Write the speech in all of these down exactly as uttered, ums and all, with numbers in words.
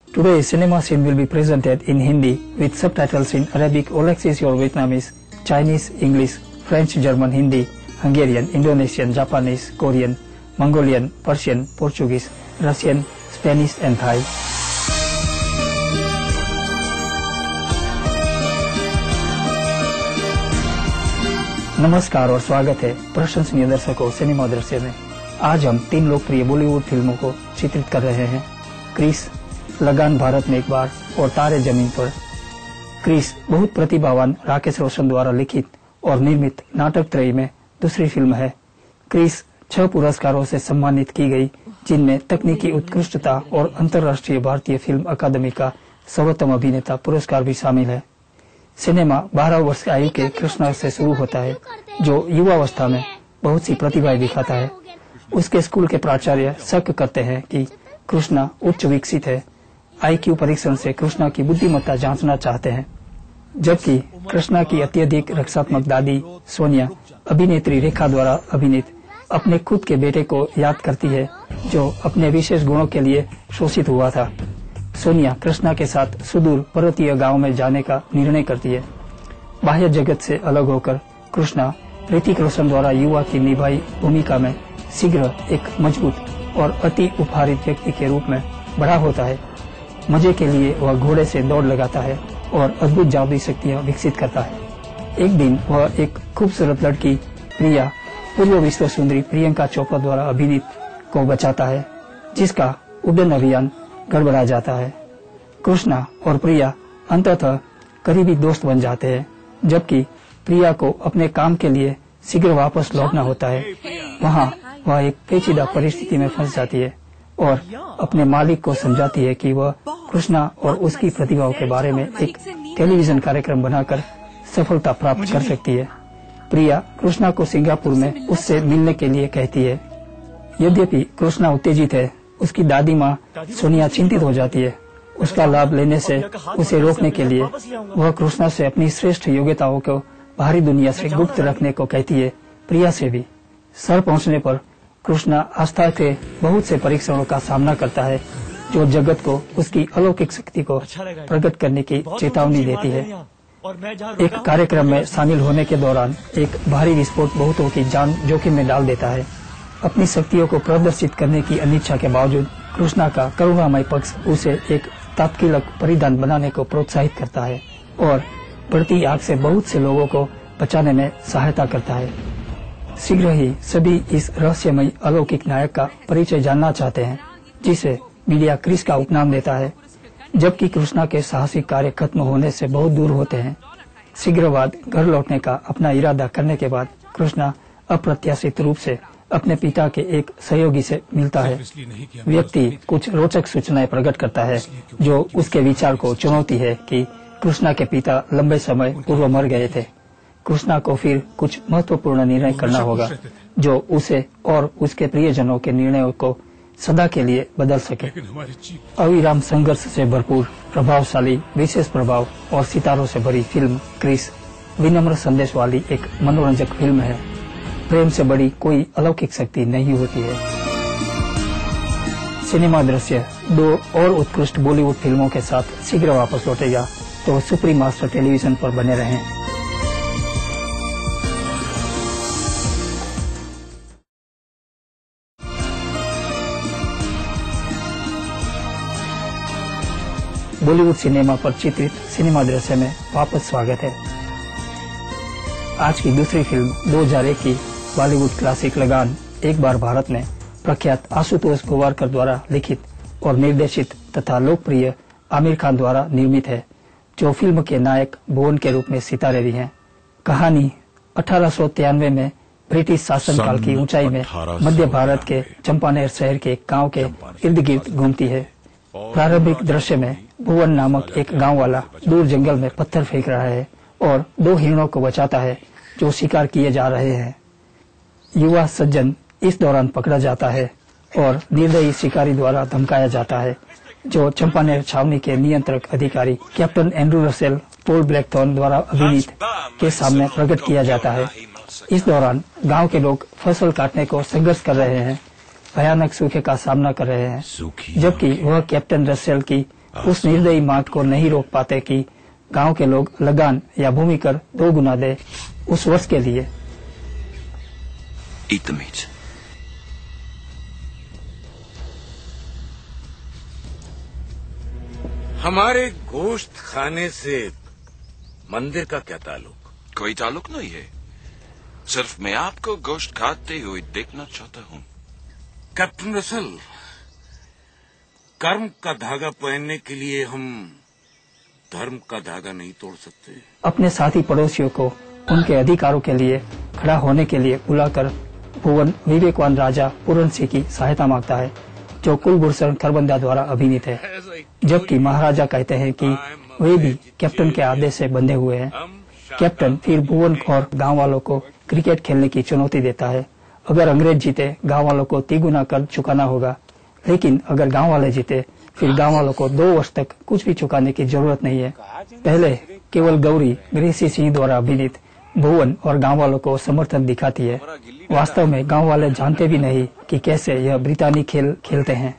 Today, cinema scene will be presented in Hindi with subtitles in Arabic, Alexis or Vietnamese, Chinese, English, French, German, Hindi, Hungarian, Indonesian, Japanese, Korean, Mongolian, Persian, Portuguese, Russian, Spanish and Thai. नमस्कार और स्वागत है प्रशंसनीय दर्शकों cinema दृश्य में। आज हम तीन लोकप्रिय बॉलीवुड फिल्मों को चित्रित कर रहे हैं, क्रिस, लगान, भारत में एक बार और तारे जमीन पर। क्रिस बहुत प्रतिभावान राकेश रोशन द्वारा लिखित और निर्मित नाटक त्रयी में दूसरी फिल्म है। क्रिस छह पुरस्कारों से सम्मानित की गई, जिनमें तकनीकी उत्कृष्टता और अंतर्राष्ट्रीय भारतीय फिल्म अकादमी का सर्वोत्तम अभिनेता पुरस्कार भी शामिल है। सिनेमा बारह वर्ष की आयु के कृष्णा से शुरू होता है, जो युवावस्था में बहुत सी प्रतिभाएं दिखाता है। उसके स्कूल के प्राचार्य शक करते हैं कि कृष्णा उच्च विकसित है। आईक्यू परीक्षण से कृष्णा की बुद्धिमत्ता जांचना चाहते हैं, जबकि कृष्णा की अत्यधिक रक्षात्मक दादी सोनिया अभिनेत्री रेखा द्वारा अभिनीत अपने खुद के बेटे को याद करती है, जो अपने विशेष गुणों के लिए शोषित हुआ था। सोनिया कृष्णा के साथ सुदूर पर्वतीय गांव में जाने का निर्णय करती है। बाह्य जगत से अलग होकर कृष्णा ऋतिक रोशन द्वारा युवा की निभाई भूमिका में शीघ्र एक मजबूत और अति उपहारित व्यक्ति के रूप में बड़ा होता है। मजे के लिए वह घोड़े से दौड़ लगाता है और अद्भुत जादुई शक्तियां विकसित करता है। एक दिन वह एक खूबसूरत लड़की प्रिया पूर्व विश्व सुंदरी प्रियंका चोपड़ा द्वारा अभिनीत को बचाता है, जिसका उड्डयन अभियान गड़बड़ा जाता है। कृष्णा और प्रिया अंततः करीबी दोस्त बन जाते हैं, जबकि प्रिया को अपने काम के लिए शीघ्र वापस लौटना होता है। वहाँ वह एक पेचीदा परिस्थिति में फंस जाती है और अपने मालिक को समझाती है कि वह कृष्णा और उसकी प्रतिभाओं के बारे में एक टेलीविजन कार्यक्रम बनाकर सफलता प्राप्त कर सकती है। प्रिया कृष्णा को सिंगापुर में उससे मिलने के लिए कहती है। यद्यपि कृष्णा उत्तेजित है, उसकी दादी माँ सोनिया चिंतित हो जाती है। उसका लाभ लेने से उसे रोकने के लिए वह कृष्णा से अपनी श्रेष्ठ योग्यताओं को बाहरी दुनिया से गुप्त रखने को कहती है। प्रिया से भी सर पहुंचने पर कृष्णा आस्था के बहुत से परीक्षणों का सामना करता है, जो जगत को उसकी अलौकिक शक्ति को प्रकट करने की चेतावनी देती है। एक कार्यक्रम में शामिल होने के दौरान एक भारी विस्फोट बहुतों की जान जोखिम में डाल देता है। अपनी शक्तियों को प्रदर्शित करने की अनिच्छा के बावजूद कृष्णा का करुणामय पक्ष उसे एक तात्कालिक परिधान बनाने को प्रोत्साहित करता है और बढ़ती आग से बहुत से लोगों को बचाने में सहायता करता है। शीघ्र ही सभी इस रहस्यमय अलौकिक नायक का परिचय जानना चाहते हैं, जिसे मीडिया क्रिस का उपनाम देता है। जबकि कृष्णा के साहसिक कार्य खत्म होने से बहुत दूर होते हैं। शीघ्र बाद घर लौटने का अपना इरादा करने के बाद कृष्णा अप्रत्याशित रूप से अपने पिता के एक सहयोगी से मिलता है। व्यक्ति कुछ रोचक सूचनाएं प्रकट करता है, जो उसके विचार को चुनौती है कि कृष्णा के पिता लंबे समय पूर्व मर गए थे। कृष्णा को फिर कुछ महत्वपूर्ण निर्णय करना होगा, जो उसे और उसके प्रियजनों के निर्णयों को सदा के लिए बदल सके। अविराम संघर्ष से भरपूर, प्रभावशाली, विशेष प्रभाव और सितारों से भरी फिल्म क्रिस विनम्र संदेश वाली एक मनोरंजक फिल्म है। प्रेम से बड़ी कोई अलौकिक शक्ति नहीं होती है। सिनेमा दृश्य दो और उत्कृष्ट बॉलीवुड फिल्मों के साथ शीघ्र वापस लौटेगा, तो सुप्रीम मास्टर टेलीविजन पर बने रहें। बॉलीवुड सिनेमा पर चित्रित सिनेमा दृश्य में वापस स्वागत है। आज की दूसरी फिल्म दो हज़ार एक की बॉलीवुड क्लासिक लगान एक बार भारत में प्रख्यात आशुतोष गोवारकर द्वारा लिखित और निर्देशित तथा लोकप्रिय आमिर खान द्वारा निर्मित है, जो फिल्म के नायक भुवन के रूप में सितारे भी हैं। कहानी अठारह सौ तिरानवे में ब्रिटिश शासनकाल की ऊंचाई में मध्य भारत के चंपानेर शहर के गांव के इर्द गिर्द घूमती है। प्रारंभिक दृश्य में भुवन नामक एक गांव वाला दूर जंगल में पत्थर फेंक रहा है और दो हिरणों को बचाता है, जो शिकार किए जा रहे हैं। युवा सज्जन इस दौरान पकड़ा जाता है और निर्दयी शिकारी द्वारा धमकाया जाता है, जो चंपानेर छावनी के नियंत्रक अधिकारी captain Andrew Russell Paul Blackthorn द्वारा अभिनीत के सामने प्रकट किया जाता है। इस दौरान गांव के लोग फसल काटने को संघर्ष कर रहे हैं, भयानक सूखे का सामना कर रहे हैं, जबकि वह कैप्टन रसेल की उस निर्दयी मार्ग को नहीं रोक पाते कि गांव के लोग लगान या भूमि कर दो गुना दे उस वर्ष के लिए। Eat the meat. हमारे गोश्त खाने से मंदिर का क्या ताल्लुक? कोई ताल्लुक नहीं है, सिर्फ मैं आपको गोश्त खाते हुए देखना चाहता हूँ। कैप्टन रसल, कर्म का धागा पहनने के लिए हम धर्म का धागा नहीं तोड़ सकते। अपने साथी पड़ोसियों को उनके अधिकारों के लिए खड़ा होने के लिए बुलाकर भुवन विवेकवान राजा पूरन सिंह की सहायता मांगता है, जो कुलभूषण खरबंदा द्वारा अभिनीत है, जबकि महाराजा कहते हैं कि वे भी कैप्टन के आदेश से बंधे हुए हैं। कैप्टन फिर भुवन और गांव वालों को क्रिकेट खेलने की चुनौती देता है। अगर अंग्रेज जीते गांव वालों को तिगुना कर चुकाना होगा, लेकिन अगर गांव वाले जीते फिर गांव वालों को दो वर्ष तक कुछ भी चुकाने की जरूरत नहीं है। पहले केवल गौरी ग्रेसी सिंह द्वारा अभिनीत भुवन और गांव वालों को समर्थन दिखाती है। वास्तव में गांव वाले जानते भी नहीं कि कैसे यह ब्रितानी खेल खेलते हैं।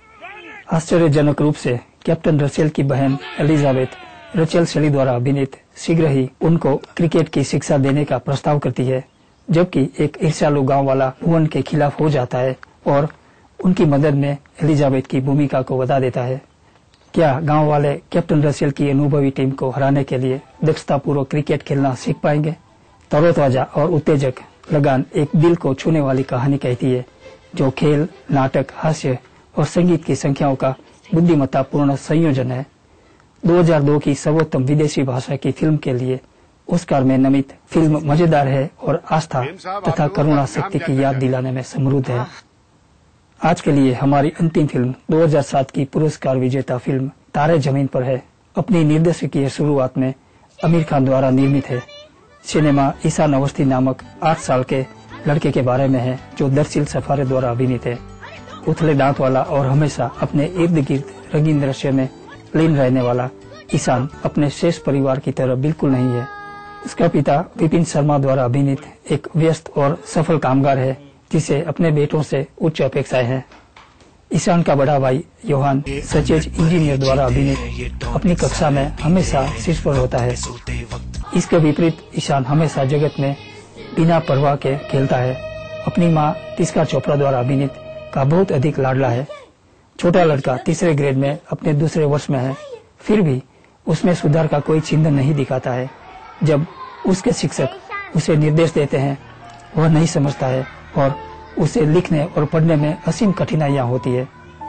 आश्चर्यजनक रूप से कैप्टन रसेल की बहन एलिजाबेथ रचेल शेली द्वारा अभिनीत शीघ्र ही उनको क्रिकेट की शिक्षा देने का प्रस्ताव करती है, जबकि एक ईर्ष्यालु गांव वाला भुवन के खिलाफ हो जाता है और उनकी मदद में एलिजाबेथ की भूमिका को बता देता है। क्या गांव वाले कैप्टन रसेल की अनुभवी टीम को हराने के लिए दक्षतापूर्वक क्रिकेट खेलना सीख पाएंगे? तरोताजा और उत्तेजक लगान एक दिल को छूने वाली कहानी कहती है, जो खेल, नाटक, हास्य और संगीत की संख्याओं का बुद्धिमत्तापूर्ण संयोजन है। दो हज़ार दो की सर्वोत्तम विदेशी भाषा की फिल्म के लिए ऑस्कार में नामित फिल्म मजेदार है और आस्था तथा करुणा शक्ति की याद दिलाने में समृद्ध है। आज के लिए हमारी अंतिम फिल्म दो हज़ार सात की पुरस्कार विजेता फिल्म तारे जमीन पर है। अपनी निर्देशकीय शुरुआत में आमिर खान द्वारा निर्मित है। सिनेमा ईशान अवस्थी नामक आठ साल के लड़के के बारे में है, जो दरसिल सफारे द्वारा अभिनीत है। उथले दांत वाला और हमेशा अपने इर्द गिर्द रंगीन दृश्य में लीन रहने वाला ईशान अपने शेष परिवार की तरह बिल्कुल नहीं है। उसका पिता विपिन शर्मा द्वारा अभिनीत एक व्यस्त और सफल कामगार है, जिसे अपने बेटों से उच्च अपेक्षाएं हैं। ईशान का बड़ा भाई योहान सचेज इंजीनियर द्वारा अभिनीत अपनी कक्षा में हमेशा शीर्ष पर होता है। इसके विपरीत ईशान हमेशा जगत में बिना परवाह के खेलता है। अपनी माँ तिस्का चोपड़ा द्वारा अभिनीत का बहुत अधिक लाडला है। छोटा लड़का तीसरे ग्रेड में अपने दूसरे वर्ष में है, फिर भी उसमें सुधार का कोई चिन्ह नहीं दिखाता है। जब उसके शिक्षक उसे निर्देश देते हैं, वह नहीं समझता है और उसे लिखने और पढ़ने में असीम कठिनाइयां होती है।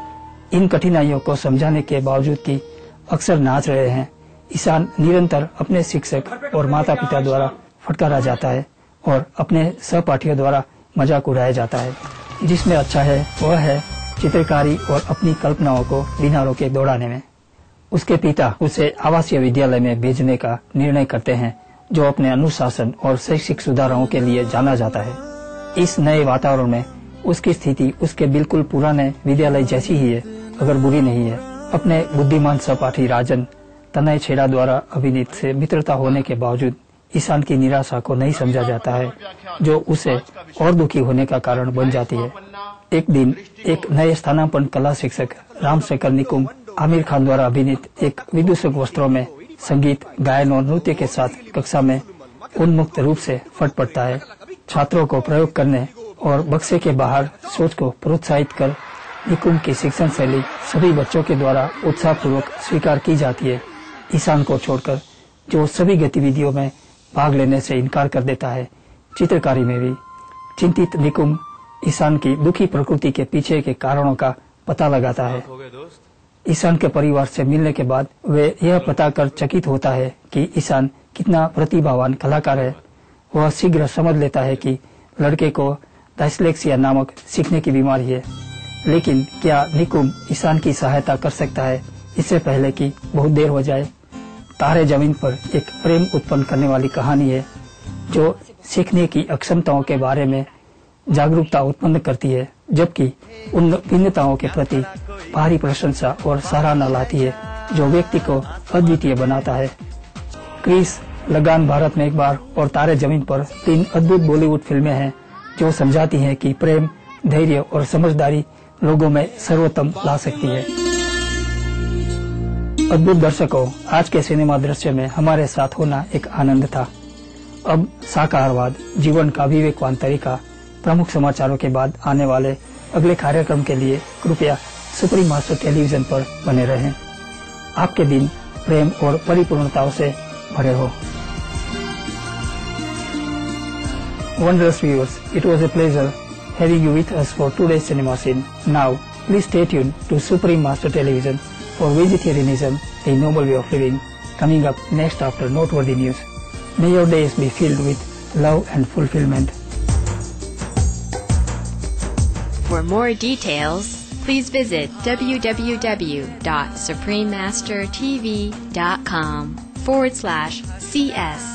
इन कठिनाइयों को समझाने के बावजूद कि अक्सर नाच रहे हैं, ईशान निरंतर अपने शिक्षक और माता पिता द्वारा फटकारा जाता है और अपने सहपाठियों द्वारा मजाक उड़ाया जाता है। जिसमें अच्छा है वह है चित्रकारी और अपनी कल्पनाओं को बिना रोके दौड़ाने में। उसके पिता उसे आवासीय विद्यालय में भेजने का निर्णय करते हैं, जो अपने अनुशासन और शैक्षिक सुधारों के लिए जाना जाता है। इस नए वातावरण में उसकी स्थिति उसके बिल्कुल पुराने विद्यालय जैसी ही है, अगर बुरी नहीं है। अपने बुद्धिमान सहपाठी राजन तनय छेड़ा द्वारा अभिनीत से मित्रता होने के बावजूद ईशान की निराशा को नहीं समझा जाता है, जो उसे और दुखी होने का कारण बन जाती है। एक दिन एक नए स्थानापन्न कला शिक्षक रामशेखर निकुम आमिर खान द्वारा अभिनीत एक विदूषक वस्त्रों में संगीत, गायन और नृत्य के साथ कक्षा में उन्मुक्त रूप से फट पड़ता है। छात्रों को प्रयोग करने और बक्से के बाहर सोच को प्रोत्साहित कर निकुम की शिक्षण शैली सभी बच्चों के द्वारा उत्साहपूर्वक स्वीकार की जाती है। ईशान को छोड़कर, जो सभी गतिविधियों में भाग लेने से इनकार कर देता है। चित्रकारी में भी चिंतित निकुम ईशान की दुखी प्रकृति के पीछे के कारणों का पता लगाता है। ईशान के परिवार से मिलने के बाद वे यह पता कर चकित होता है कि ईशान कितना प्रतिभावान कलाकार है। वह शीघ्र समझ लेता है कि लड़के को डायस्लेक्सिया नामक सीखने की बीमारी है, लेकिन क्या निकुम ईशान की सहायता कर सकता है इससे पहले कि बहुत देर हो जाए। तारे जमीन पर एक प्रेम उत्पन्न करने वाली कहानी है, जो सीखने की अक्षमताओं के बारे में जागरूकता उत्पन्न करती है, जबकि उन भिन्नताओं के प्रति भारी प्रशंसा और सराहना लाती है, जो व्यक्ति को अद्वितीय बनाता है। क्रिस, लगान, भारत में एक बार और तारे जमीन पर तीन अद्भुत बॉलीवुड फिल्में हैं, जो समझाती हैं कि प्रेम, धैर्य और समझदारी लोगों में सर्वोत्तम ला सकती है। अद्भुत दर्शकों, आज के सिनेमा दृश्य में हमारे साथ होना एक आनंद था। अब साकारवाद, जीवन का विवेकवान तरीका, प्रमुख समाचारों के बाद आने वाले अगले कार्यक्रम के लिए कृपया सुप्रीम मास्टर टेलीविजन पर बने रहें। आपके दिन प्रेम और परिपूर्णताओं से भरे हो। Wondrous viewers, it was a pleasure having you with us for today's cinema scene. Now, please stay tuned to Supreme Master Television for Vegetarianism, a noble way of living, coming up next after noteworthy news. May your days be filled with love and fulfillment. For more details, please visit w w w dot supreme master t v dot com forward slash C S.